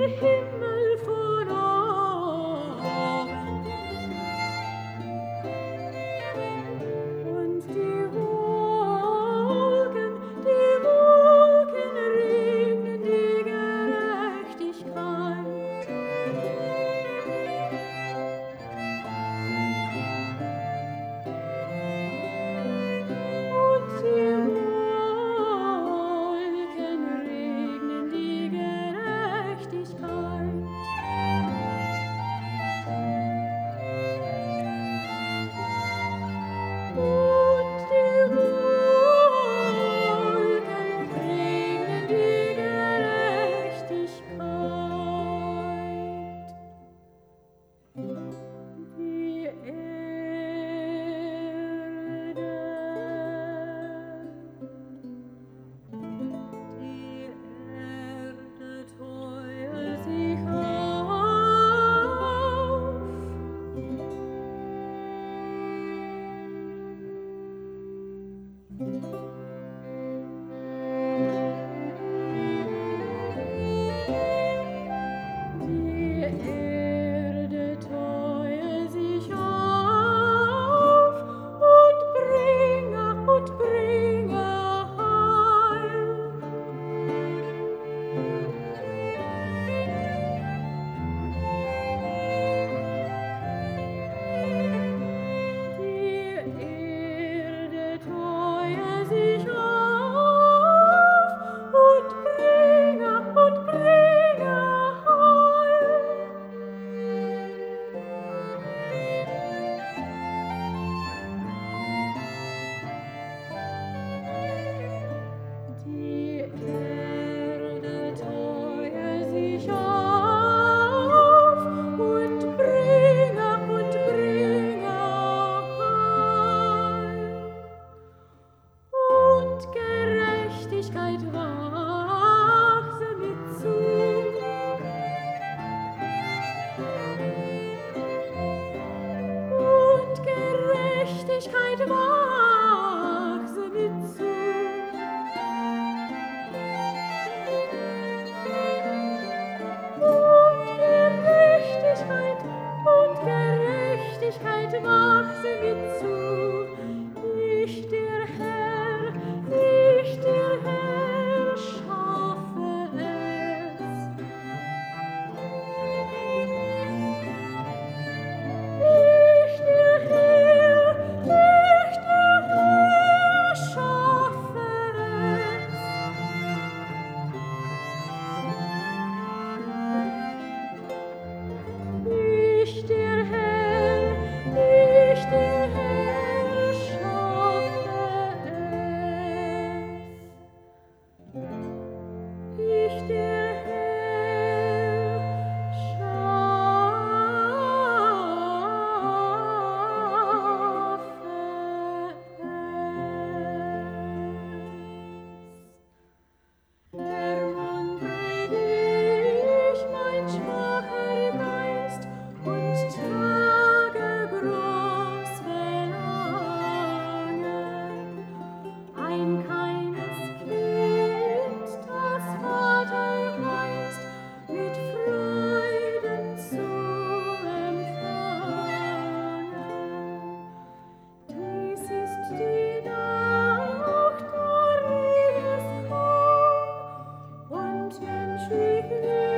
Himmel von Ort. Und die Wolken regnen die Gerechtigkeit. Und die Wolken regnen die Gerechtigkeit. Und die Wolken regnen die Gerechtigkeit. Die Erde teuer sich auf. Die Erde teuer sich auf und bringe Heil. Die Erde teuer sich auf und bringe Heil. Die Erde teuer sich auf und bringe Heil. Und Gerechtigkeit wachse mit zu. Und Gerechtigkeit wachse mit zu. Und Gerechtigkeit wachse mit zu. Ich der Herr schaffe es. Ich der Herr schaffe es. Ich der Herr schaffe es. Ich der Herr schaffe es. Ermuntert mein schwacher Geist und trage groß Verlangen. Ein kleines Kind, das Vater heißt, mit Freuden zu empfangen. Dies ist die Nacht, worin es kam, und menschlich